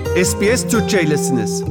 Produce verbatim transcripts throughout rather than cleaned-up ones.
S B S Türkçe'ylesiniz.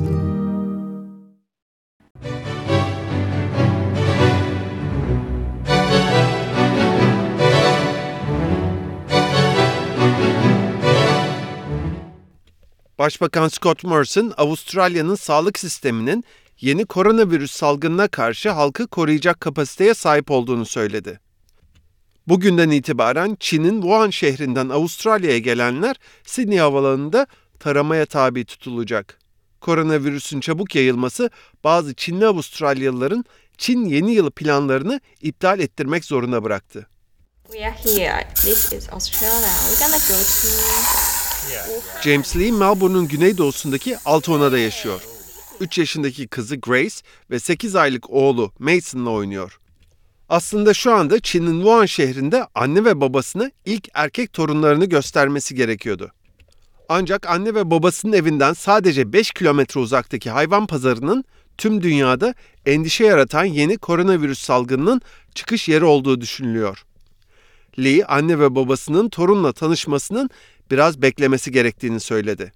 Başbakan Scott Morrison, Avustralya'nın sağlık sisteminin yeni koronavirüs salgınına karşı halkı koruyacak kapasiteye sahip olduğunu söyledi. Bugünden itibaren Çin'in Wuhan şehrinden Avustralya'ya gelenler Sydney Havaalanı'nda taramaya tabi tutulacak. Koronavirüsün çabuk yayılması bazı Çinli Avustralyalıların Çin yeni yılı planlarını iptal ettirmek zorunda bıraktı. We are here. This is Australia. We're gonna go to... James Lee, Melbourne'un güneydoğusundaki Altona'da yaşıyor. üç yaşındaki kızı Grace ve sekiz aylık oğlu Mason'la oynuyor. Aslında şu anda Çin'in Wuhan şehrinde anne ve babasına ilk erkek torunlarını göstermesi gerekiyordu. Ancak anne ve babasının evinden sadece beş kilometre uzaktaki hayvan pazarının tüm dünyada endişe yaratan yeni koronavirüs salgınının çıkış yeri olduğu düşünülüyor. Lee, anne ve babasının torunla tanışmasının biraz beklemesi gerektiğini söyledi.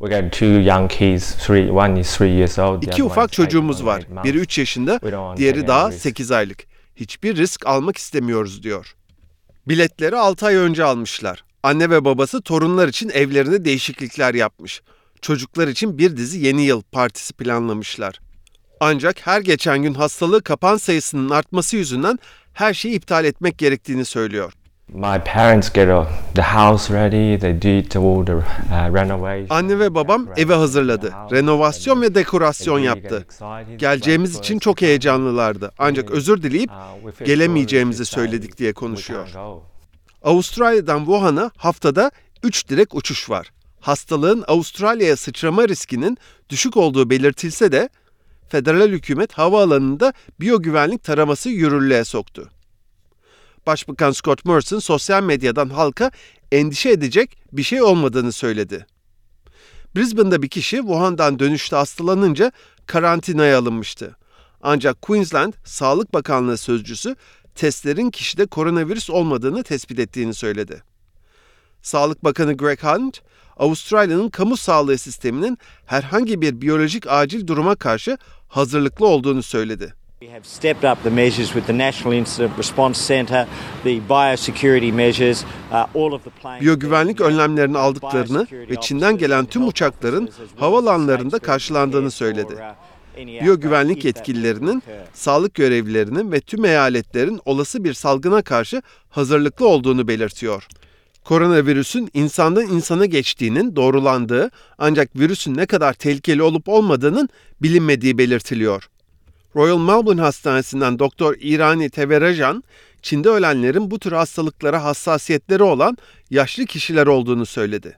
İki ufak çocuğumuz var. Biri üç yaşında, diğeri daha sekiz aylık. Hiçbir risk almak istemiyoruz diyor. Biletleri altı ay önce almışlar. Anne ve babası torunlar için evlerinde değişiklikler yapmış. Çocuklar için bir dizi yeni yıl partisi planlamışlar. Ancak her geçen gün hastalığı kapan sayısının artması yüzünden her şeyi iptal etmek gerektiğini söylüyor. My parents get the house ready, they did all the renovation. Anne ve babam evi hazırladı. Renovasyon ve dekorasyon yaptı. Geleceğimiz için çok heyecanlılardı. Ancak özür dileyip gelemeyeceğimizi söyledik diye konuşuyor. Avustralya'dan Wuhan'a haftada üç direkt uçuş var. Hastalığın Avustralya'ya sıçrama riskinin düşük olduğu belirtilse de federal hükümet havaalanında biyogüvenlik taraması yürürlüğe soktu. Başbakan Scott Morrison sosyal medyadan halka endişe edecek bir şey olmadığını söyledi. Brisbane'da bir kişi Wuhan'dan dönüşte hastalanınca karantinaya alınmıştı. Ancak Queensland Sağlık Bakanlığı sözcüsü testlerin kişide koronavirüs olmadığını tespit ettiğini söyledi. Sağlık Bakanı Greg Hunt, Avustralya'nın kamu sağlığı sisteminin herhangi bir biyolojik acil duruma karşı hazırlıklı olduğunu söyledi. We have stepped up the measures with the National Incident Response Centre, the biosecurity measures, uh, all of the planes... Biyogüvenlik önlemlerini aldıklarını ve Çin'den gelen tüm uçakların havalanlarında karşılandığını söyledi. Biyogüvenlik yetkililerinin, sağlık görevlilerinin ve tüm eyaletlerin olası bir salgına karşı hazırlıklı olduğunu belirtiyor. Koronavirüsün insandan insana geçtiğinin doğrulandığı ancak virüsün ne kadar tehlikeli olup olmadığının bilinmediği belirtiliyor. Royal Melbourne Hastanesi'nden Doktor İrani Teverajan, Çin'de ölenlerin bu tür hastalıklara hassasiyetleri olan yaşlı kişiler olduğunu söyledi.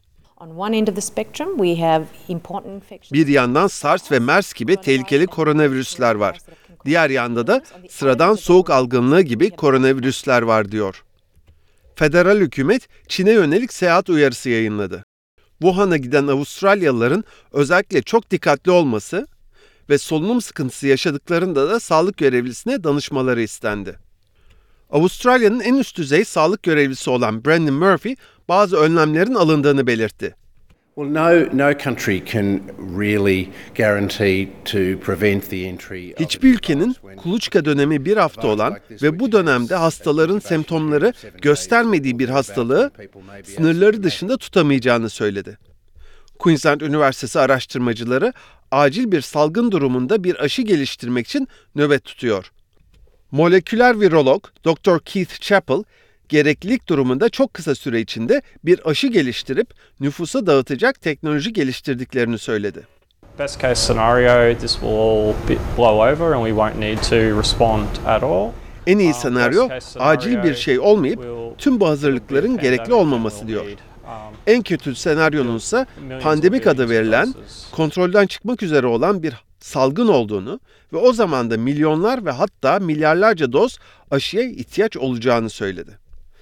Bir yandan SARS ve MERS gibi tehlikeli koronavirüsler var. Diğer yanda da sıradan soğuk algınlığı gibi koronavirüsler var diyor. Federal hükümet Çin'e yönelik seyahat uyarısı yayınladı. Wuhan'a giden Avustralyalıların özellikle çok dikkatli olması ve solunum sıkıntısı yaşadıklarında da sağlık görevlisine danışmaları istendi. Avustralya'nın en üst düzey sağlık görevlisi olan Brendan Murphy bazı önlemlerin alındığını belirtti. Well, no, no country can really guarantee to prevent the entry. Hiçbir ülkenin kuluçka dönemi bir hafta olan ve bu dönemde hastaların semptomları göstermediği bir hastalığı sınırları dışında tutamayacağını söyledi. Queensland Üniversitesi araştırmacıları acil bir salgın durumunda bir aşı geliştirmek için nöbet tutuyor. Moleküler virolog Doktor Keith Chappell, gereklilik durumunda çok kısa süre içinde bir aşı geliştirip nüfusa dağıtacak teknoloji geliştirdiklerini söyledi. Best case scenario, this will all blow over and we won't need to respond at all. En iyi senaryo, acil bir şey olmayıp tüm bu hazırlıkların gerekli olmaması diyor. En kötü senaryonun ise pandemik adı verilen, kontrolden çıkmak üzere olan bir salgın olduğunu ve o zaman da milyonlar ve hatta milyarlarca doz aşıya ihtiyaç olacağını söyledi.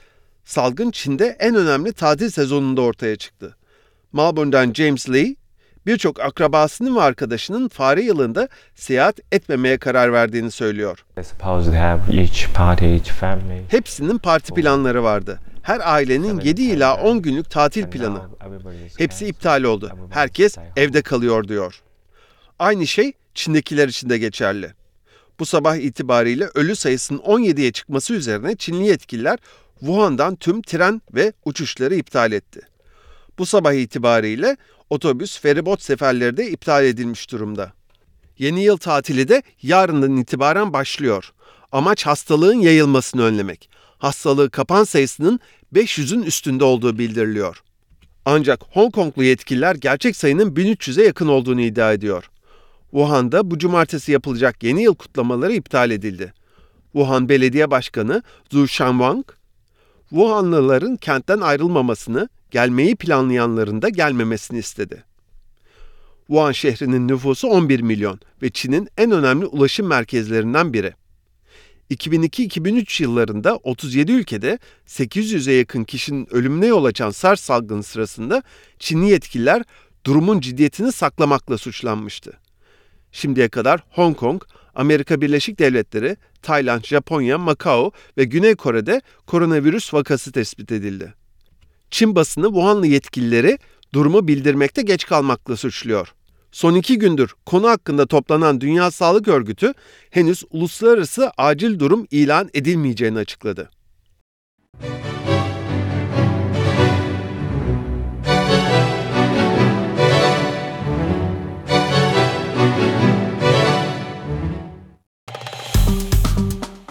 Salgın Çin'de en önemli tatil sezonunda ortaya çıktı. Melbourne'den James Lee, Birçok akrabasının ve arkadaşının fare yılında seyahat etmemeye karar verdiğini söylüyor. I suppose they have each party, each family. Hepsinin parti planları vardı. Her ailenin yedi ila on günlük tatil planı. Hepsi iptal oldu. Herkes evde kalıyor diyor. Aynı şey Çin'dekiler için de geçerli. Bu sabah itibariyle ölü sayısının on yediye çıkması üzerine Çinli yetkililer Wuhan'dan tüm tren ve uçuşları iptal etti. Bu sabah itibariyle otobüs, feribot seferleri de iptal edilmiş durumda. Yeni yıl tatili de yarından itibaren başlıyor. Amaç hastalığın yayılmasını önlemek. Hastalığı kapan sayısının beş yüzün üstünde olduğu bildiriliyor. Ancak Hong Konglu yetkililer gerçek sayının bin üç yüze yakın olduğunu iddia ediyor. Wuhan'da bu cumartesi yapılacak yeni yıl kutlamaları iptal edildi. Wuhan Belediye Başkanı Zhu Shanwang, Wuhanlıların kentten ayrılmamasını, gelmeyi planlayanların da gelmemesini istedi. Wuhan şehrinin nüfusu on bir milyon ve Çin'in en önemli ulaşım merkezlerinden biri. iki bin iki iki bin üç yıllarında otuz yedi ülkede sekiz yüze yakın kişinin ölümüne yol açan SARS salgını sırasında Çinli yetkililer durumun ciddiyetini saklamakla suçlanmıştı. Şimdiye kadar Hong Kong, Amerika Birleşik Devletleri, Tayland, Japonya, Macao ve Güney Kore'de koronavirüs vakası tespit edildi. Çin basını Wuhanlı yetkilileri durumu bildirmekte geç kalmakla suçluyor. Son iki gündür konu hakkında toplanan Dünya Sağlık Örgütü henüz uluslararası acil durum ilan edilmeyeceğini açıkladı.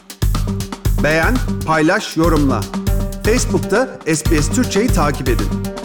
Beğen, paylaş, yorumla. Facebook'ta S B S Türkçe'yi takip edin.